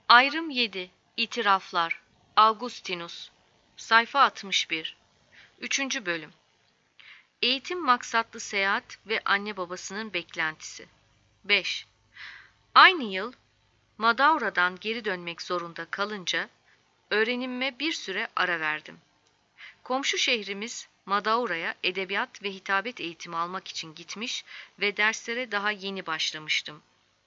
Ayrım 7. İtiraflar. Augustinus. Sayfa 61. 3. Bölüm. Eğitim maksatlı seyahat ve anne babasının beklentisi. 5. Aynı yıl Madaura'dan geri dönmek zorunda kalınca öğrenimime bir süre ara verdim. Komşu şehrimiz Madaura'ya edebiyat ve hitabet eğitimi almak için gitmiş ve derslere daha yeni başlamıştım.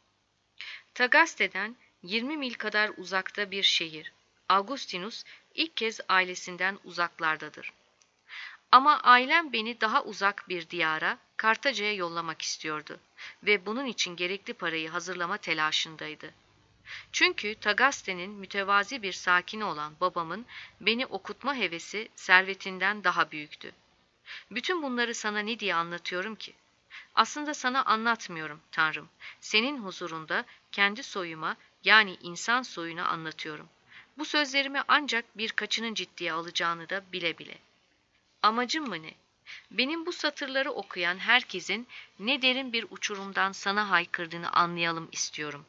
Tagaste'den 20 mil kadar uzakta bir şehir. Augustinus ilk kez ailesinden uzaklardadır. Ama ailem beni daha uzak bir diyara, Kartaca'ya yollamak istiyordu ve bunun için gerekli parayı hazırlama telaşındaydı. Çünkü Tagaste'nin mütevazi bir sakini olan babamın beni okutma hevesi servetinden daha büyüktü. Bütün bunları sana ne diye anlatıyorum ki? Aslında sana anlatmıyorum Tanrım. Senin huzurunda kendi soyuma, yani insan soyuna anlatıyorum. Bu sözlerimi ancak birkaçının ciddiye alacağını da bile bile. Amacım mı ne? Benim bu satırları okuyan herkesin ne derin bir uçurumdan sana haykırdığını anlayalım istiyorum.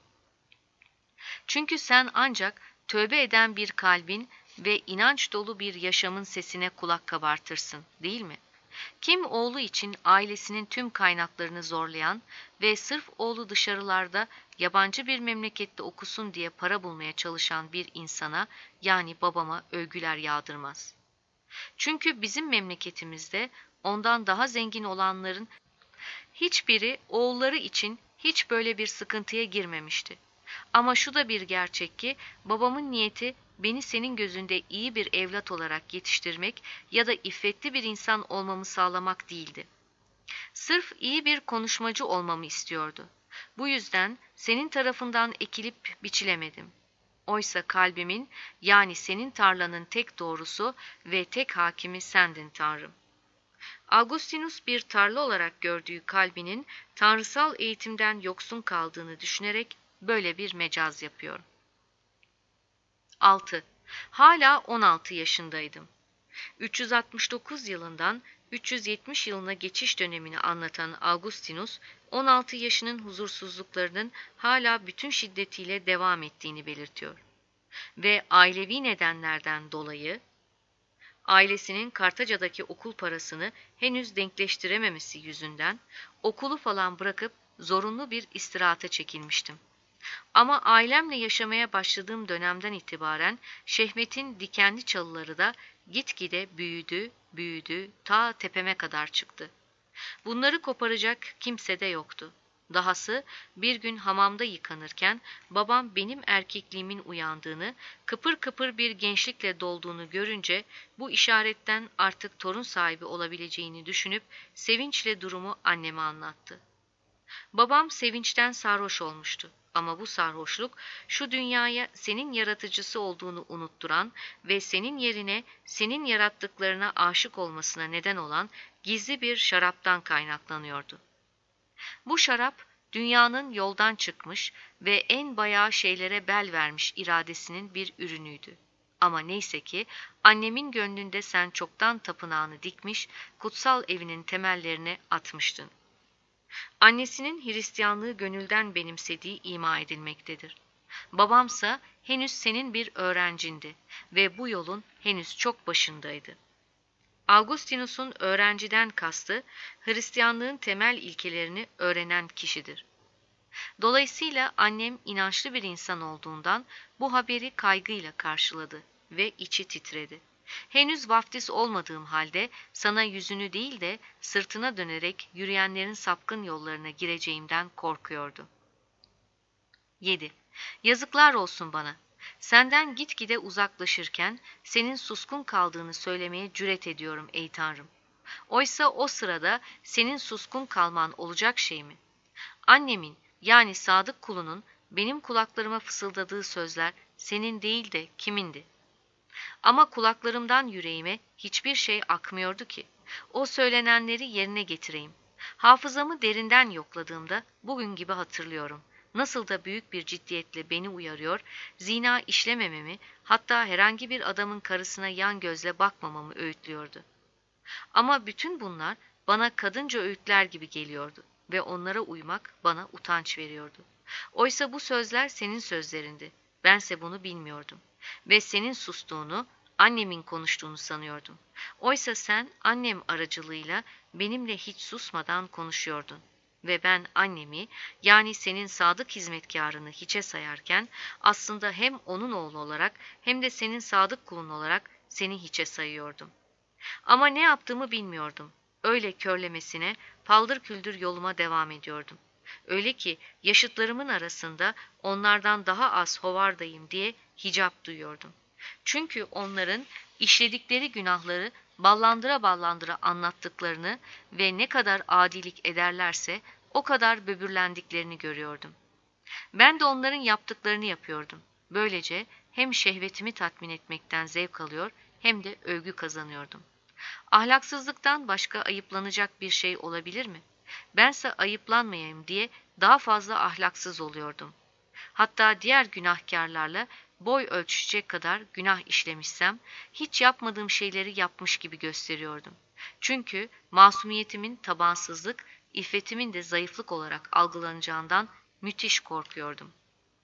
Çünkü sen ancak tövbe eden bir kalbin ve inanç dolu bir yaşamın sesine kulak kabartırsın, değil mi? Kim oğlu için ailesinin tüm kaynaklarını zorlayan ve sırf oğlu dışarılarda yabancı bir memlekette okusun diye para bulmaya çalışan bir insana, yani babama övgüler yağdırmaz. Çünkü bizim memleketimizde ondan daha zengin olanların hiçbiri oğulları için hiç böyle bir sıkıntıya girmemişti. Ama şu da bir gerçek ki babamın niyeti beni senin gözünde iyi bir evlat olarak yetiştirmek ya da iffetli bir insan olmamı sağlamak değildi. Sırf iyi bir konuşmacı olmamı istiyordu. Bu yüzden senin tarafından ekilip biçilemedim. Oysa kalbimin, yani senin tarlanın tek doğrusu ve tek hakimi sendin Tanrım. Augustinus bir tarla olarak gördüğü kalbinin tanrısal eğitimden yoksun kaldığını düşünerek böyle bir mecaz yapıyor. 6. Hala 16 yaşındaydım. 369 yılından 370 yılına geçiş dönemini anlatan Augustinus, 16 yaşının huzursuzluklarının hala bütün şiddetiyle devam ettiğini belirtiyor. Ve ailevi nedenlerden dolayı, ailesinin Kartaca'daki okul parasını henüz denkleştirememesi yüzünden okulu falan bırakıp zorunlu bir istirahata çekilmiştim. Ama ailemle yaşamaya başladığım dönemden itibaren şehvetin dikenli çalıları da gitgide büyüdü, ta tepeme kadar çıktı. Bunları koparacak kimse de yoktu. Dahası bir gün hamamda yıkanırken babam benim erkekliğimin uyandığını, kıpır kıpır bir gençlikle dolduğunu görünce bu işaretten artık torun sahibi olabileceğini düşünüp sevinçle durumu anneme anlattı. Babam sevinçten sarhoş olmuştu. Ama bu sarhoşluk şu dünyaya senin yaratıcısı olduğunu unutturan ve senin yerine senin yarattıklarına aşık olmasına neden olan gizli bir şaraptan kaynaklanıyordu. Bu şarap dünyanın yoldan çıkmış ve en bayağı şeylere bel vermiş iradesinin bir ürünüydü. Ama neyse ki annemin gönlünde sen çoktan tapınağını dikmiş, kutsal evinin temellerini atmıştın. Annesinin Hristiyanlığı gönülden benimsediği ima edilmektedir. Babamsa henüz senin bir öğrencindi ve bu yolun henüz çok başındaydı. Augustinus'un öğrenciden kastı, Hristiyanlığın temel ilkelerini öğrenen kişidir. Dolayısıyla annem inançlı bir insan olduğundan bu haberi kaygıyla karşıladı ve içi titredi. Henüz vaftiz olmadığım halde sana yüzünü değil de sırtına dönerek yürüyenlerin sapkın yollarına gireceğimden korkuyordu. 7. Yazıklar olsun bana. Senden gitgide uzaklaşırken senin suskun kaldığını söylemeye cüret ediyorum ey Tanrım. Oysa o sırada senin suskun kalman olacak şey mi? Annemin, yani sadık kulunun benim kulaklarıma fısıldadığı sözler senin değil de kimindi? Ama kulaklarımdan yüreğime hiçbir şey akmıyordu ki. O söylenenleri yerine getireyim. Hafızamı derinden yokladığımda bugün gibi hatırlıyorum. Nasıl da büyük bir ciddiyetle beni uyarıyor, zina işlemememi, hatta herhangi bir adamın karısına yan gözle bakmamamı öğütlüyordu. Ama bütün bunlar bana kadınca öğütler gibi geliyordu ve onlara uymak bana utanç veriyordu. Oysa bu sözler senin sözlerindi Bense bunu bilmiyordum. Ve senin sustuğunu, annemin konuştuğunu sanıyordum. Oysa sen annem aracılığıyla benimle hiç susmadan konuşuyordun. Ve ben annemi, yani senin sadık hizmetkarını hiçe sayarken aslında hem onun oğlu olarak hem de senin sadık kulun olarak seni hiçe sayıyordum. Ama ne yaptığımı bilmiyordum. Öyle körlemesine paldır küldür yoluma devam ediyordum. Öyle ki yaşıtlarımın arasında onlardan daha az hovardayım diye hicap duyuyordum. Çünkü onların işledikleri günahları ballandıra ballandıra anlattıklarını ve ne kadar adilik ederlerse o kadar böbürlendiklerini görüyordum. Ben de onların yaptıklarını yapıyordum. Böylece hem şehvetimi tatmin etmekten zevk alıyor hem de övgü kazanıyordum. Ahlaksızlıktan başka ayıplanacak bir şey olabilir mi? Bense ayıplanmayayım diye daha fazla ahlaksız oluyordum. Hatta diğer günahkarlarla boy ölçüşecek kadar günah işlemişsem, hiç yapmadığım şeyleri yapmış gibi gösteriyordum. Çünkü masumiyetimin tabansızlık, iffetimin de zayıflık olarak algılanacağından müthiş korkuyordum.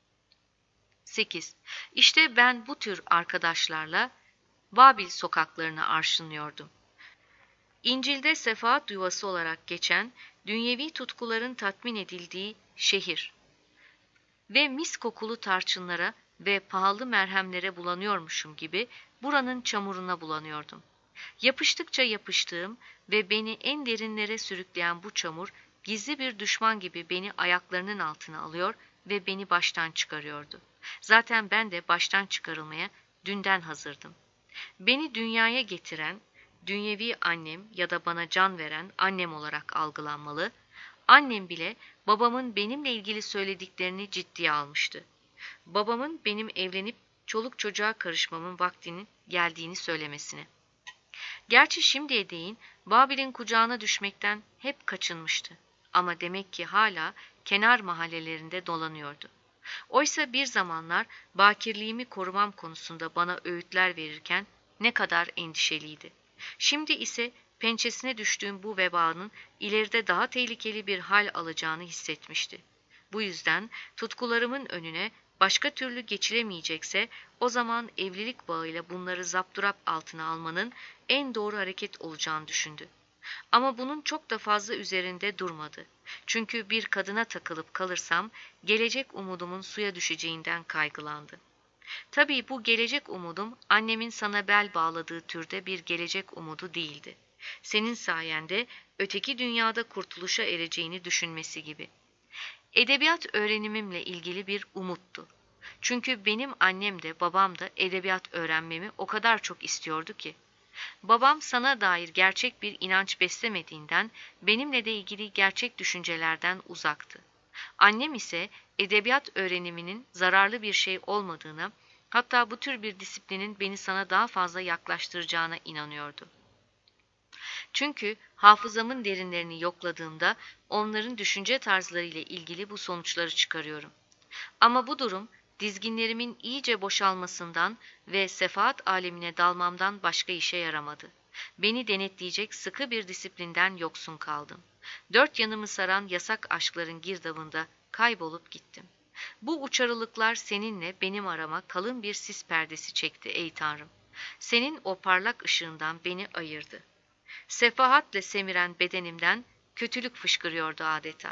8. İşte ben bu tür arkadaşlarla Babil sokaklarını arşınlıyordum. İncil'de sefaat yuvası olarak geçen, dünyevi tutkuların tatmin edildiği şehir ve mis kokulu tarçınlara ve pahalı merhemlere bulanıyormuşum gibi buranın çamuruna bulanıyordum. Yapıştıkça yapıştığım ve beni en derinlere sürükleyen bu çamur, gizli bir düşman gibi beni ayaklarının altına alıyor ve beni baştan çıkarıyordu. Zaten ben de baştan çıkarılmaya dünden hazırdım. Beni dünyaya getiren, dünyevi annem ya da bana can veren annem olarak algılanmalı, annem bile babamın benimle ilgili söylediklerini ciddiye almıştı. Babamın benim evlenip çoluk çocuğa karışmamın vaktinin geldiğini söylemesine. Gerçi şimdiye değin Babil'in kucağına düşmekten hep kaçınmıştı. Ama demek ki hala kenar mahallelerinde dolanıyordu. Oysa bir zamanlar bakirliğimi korumam konusunda bana öğütler verirken ne kadar endişeliydi. Şimdi ise pençesine düştüğüm bu vebanın ileride daha tehlikeli bir hal alacağını hissetmişti. Bu yüzden tutkularımın önüne başka türlü geçilemeyecekse o zaman evlilik bağıyla bunları zapturap altına almanın en doğru hareket olacağını düşündü. Ama bunun çok da fazla üzerinde durmadı. Çünkü bir kadına takılıp kalırsam gelecek umudumun suya düşeceğinden kaygılandı. Tabii bu gelecek umudum annemin sana bel bağladığı türde bir gelecek umudu değildi. Senin sayende öteki dünyada kurtuluşa ereceğini düşünmesi gibi. Edebiyat öğrenimimle ilgili bir umuttu. Çünkü benim annem de babam da edebiyat öğrenmemi o kadar çok istiyordu ki. Babam sana dair gerçek bir inanç beslemediğinden benimle de ilgili gerçek düşüncelerden uzaktı. Annem ise edebiyat öğreniminin zararlı bir şey olmadığına, hatta bu tür bir disiplinin beni sana daha fazla yaklaştıracağına inanıyordu. Çünkü hafızamın derinlerini yokladığımda onların düşünce tarzları ile ilgili bu sonuçları çıkarıyorum. Ama bu durum dizginlerimin iyice boşalmasından ve sefaat alemine dalmamdan başka işe yaramadı. Beni denetleyecek sıkı bir disiplinden yoksun kaldım. Dört yanımı saran yasak aşkların girdabında kaybolup gittim. Bu uçarılıklar seninle benim arama kalın bir sis perdesi çekti ey Tanrım. Senin o parlak ışığından beni ayırdı. Sefahatle semiren bedenimden kötülük fışkırıyordu adeta.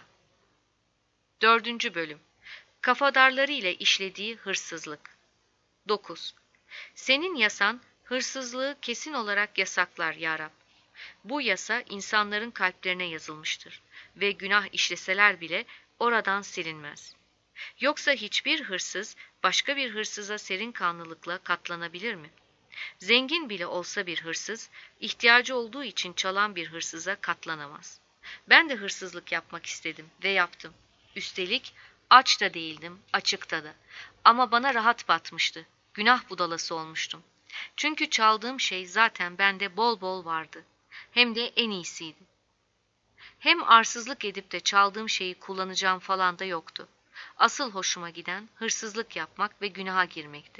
4. Bölüm Kafadarları ile işlediği hırsızlık. 9. Senin yasan hırsızlığı kesin olarak yasaklar ya Rab. Bu yasa insanların kalplerine yazılmıştır ve günah işleseler bile oradan silinmez. Yoksa hiçbir hırsız başka bir hırsıza serin kanlılıkla katlanabilir mi? Zengin bile olsa bir hırsız, ihtiyacı olduğu için çalan bir hırsıza katlanamaz. Ben de hırsızlık yapmak istedim ve yaptım. Üstelik aç da değildim, açıkta da. Ama bana rahat batmıştı. Günah budalası olmuştum. Çünkü çaldığım şey zaten bende bol bol vardı. Hem de en iyisiydi. Hem arsızlık edip de çaldığım şeyi kullanacağım falan da yoktu. Asıl hoşuma giden hırsızlık yapmak ve günaha girmekti.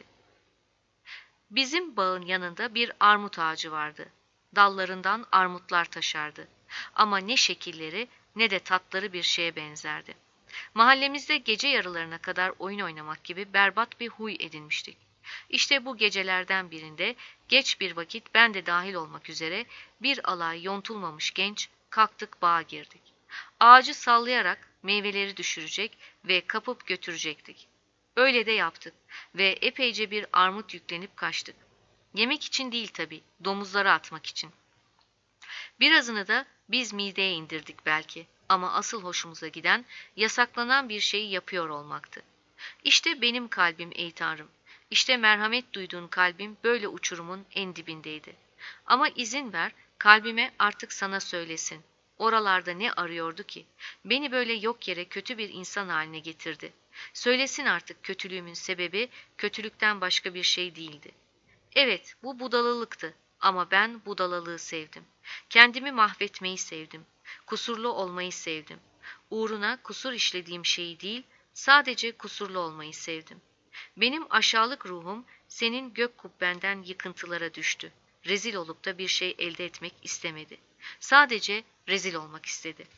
Bizim bağın yanında bir armut ağacı vardı. Dallarından armutlar taşardı. Ama ne şekilleri ne de tatları bir şeye benzerdi. Mahallemizde gece yarılarına kadar oyun oynamak gibi berbat bir huy edinmiştik. İşte bu gecelerden birinde geç bir vakit ben de dahil olmak üzere bir alay yontulmamış genç kalktık bağa girdik. Ağacı sallayarak meyveleri düşürecek ve kapıp götürecektik. Öyle de yaptık ve epeyce bir armut yüklenip kaçtık. Yemek için değil tabii, domuzlara atmak için. Birazını da biz mideye indirdik belki ama asıl hoşumuza giden yasaklanan bir şeyi yapıyor olmaktı. İşte benim kalbim ey Tanrım, işte merhamet duyduğun kalbim böyle uçurumun en dibindeydi. Ama izin ver, kalbime artık sana söylesin. Oralarda ne arıyordu ki? Beni böyle yok yere kötü bir insan haline getirdi. Söylesin artık kötülüğümün sebebi kötülükten başka bir şey değildi. Evet, bu budalılıktı ama ben budalalığı sevdim. Kendimi mahvetmeyi sevdim. Kusurlu olmayı sevdim. Uğruna kusur işlediğim şeyi değil, sadece kusurlu olmayı sevdim. Benim aşağılık ruhum senin gök kubbenden yıkıntılara düştü. Rezil olup da bir şey elde etmek istemedi. Sadece rezil olmak istedi.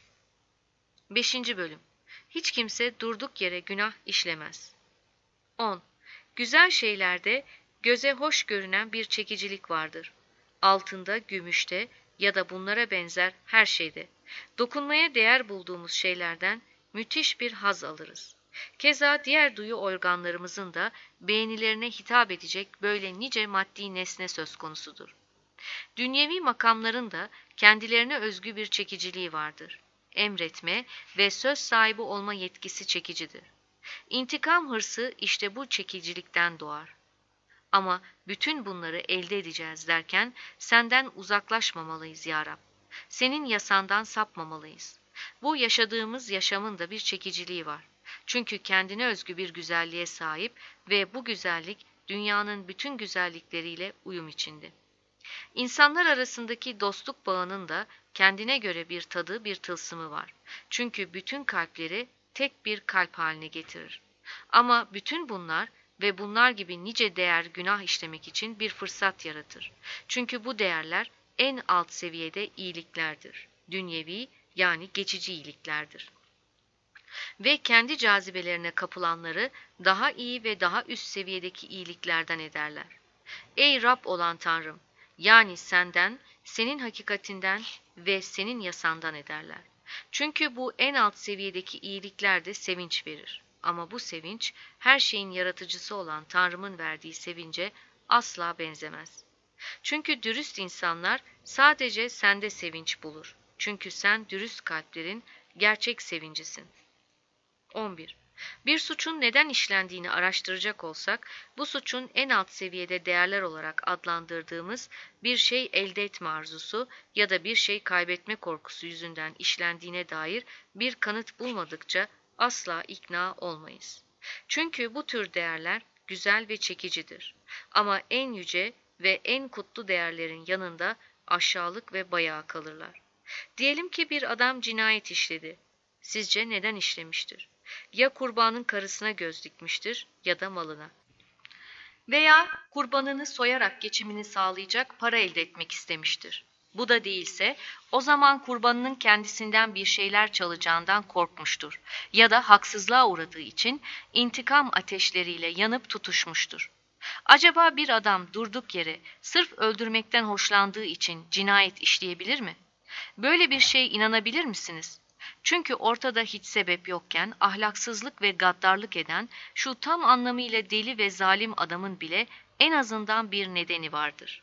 5. Bölüm. Hiç kimse durduk yere günah işlemez. 10. Güzel şeylerde göze hoş görünen bir çekicilik vardır. Altında, gümüşte ya da bunlara benzer her şeyde. Dokunmaya değer bulduğumuz şeylerden müthiş bir haz alırız. Keza diğer duyu organlarımızın da beğenilerine hitap edecek böyle nice maddi nesne söz konusudur. Dünyevi makamların da kendilerine özgü bir çekiciliği vardır. Emretme ve söz sahibi olma yetkisi çekicidir. İntikam hırsı işte bu çekicilikten doğar. Ama bütün bunları elde edeceğiz derken senden uzaklaşmamalıyız ya Rab. Senin yasandan sapmamalıyız. Bu yaşadığımız yaşamın da bir çekiciliği var. Çünkü kendine özgü bir güzelliğe sahip ve bu güzellik dünyanın bütün güzellikleriyle uyum içinde. İnsanlar arasındaki dostluk bağının da kendine göre bir tadı, bir tılsımı var. Çünkü bütün kalpleri tek bir kalp haline getirir. Ama bütün bunlar ve bunlar gibi nice değer günah işlemek için bir fırsat yaratır. Çünkü bu değerler en alt seviyede iyiliklerdir. Dünyevi yani geçici iyiliklerdir. Ve kendi cazibelerine kapılanları daha iyi ve daha üst seviyedeki iyiliklerden ederler. Ey Rab olan Tanrım, yani senden, senin hakikatinden ve senin yasandan ederler. Çünkü bu en alt seviyedeki iyilikler de sevinç verir. Ama bu sevinç, her şeyin yaratıcısı olan Tanrım'ın verdiği sevince asla benzemez. Çünkü dürüst insanlar sadece sende sevinç bulur. Çünkü sen dürüst kalplerin gerçek sevincisin. 11. Bir suçun neden işlendiğini araştıracak olsak, bu suçun en alt seviyede değerler olarak adlandırdığımız bir şey elde etme arzusu ya da bir şey kaybetme korkusu yüzünden işlendiğine dair bir kanıt bulmadıkça asla ikna olmayız. Çünkü bu tür değerler güzel ve çekicidir. Ama en yüce ve en kutlu değerlerin yanında aşağılık ve bayağı kalırlar. Diyelim ki bir adam cinayet işledi. Sizce neden işlemiştir? Ya kurbanın karısına göz dikmiştir ya da malına. Veya kurbanını soyarak geçimini sağlayacak para elde etmek istemiştir. Bu da değilse o zaman kurbanının kendisinden bir şeyler çalacağından korkmuştur ya da haksızlığa uğradığı için intikam ateşleriyle yanıp tutuşmuştur. Acaba bir adam durduk yere sırf öldürmekten hoşlandığı için cinayet işleyebilir mi? Böyle bir şeye inanabilir misiniz? Çünkü ortada hiç sebep yokken ahlaksızlık ve gaddarlık eden şu tam anlamıyla deli ve zalim adamın bile en azından bir nedeni vardır.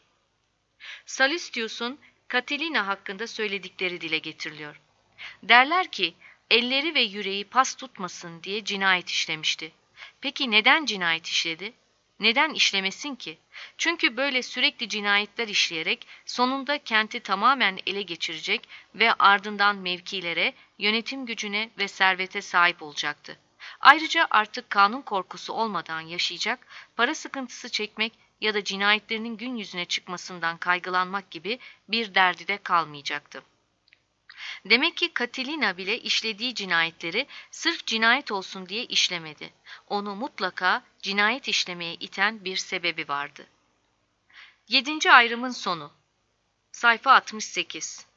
Salistius'un Catilina hakkında söyledikleri dile getiriliyor. Derler ki elleri ve yüreği pas tutmasın diye cinayet işlemişti. Peki neden cinayet işledi? Neden işlemesin ki? Çünkü böyle sürekli cinayetler işleyerek sonunda kenti tamamen ele geçirecek ve ardından mevkilere, yönetim gücüne ve servete sahip olacaktı. Ayrıca artık kanun korkusu olmadan yaşayacak, para sıkıntısı çekmek ya da cinayetlerinin gün yüzüne çıkmasından kaygılanmak gibi bir derdi de kalmayacaktı. Demek ki Catilina bile işlediği cinayetleri sırf cinayet olsun diye işlemedi. Onu mutlaka cinayet işlemeye iten bir sebebi vardı. 7. ayrımın sonu. Sayfa 68.